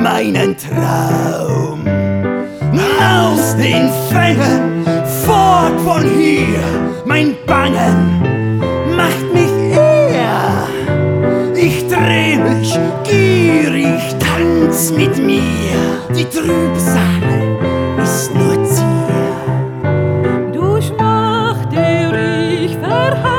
meinen Traum. Aus den Fängen, fort von hier, mein Bangen macht mich eher. Ich dreh mich gierig, tanz mit mir, die Trübsal ist nur Zier. Durch Nacht, der ich verharrt,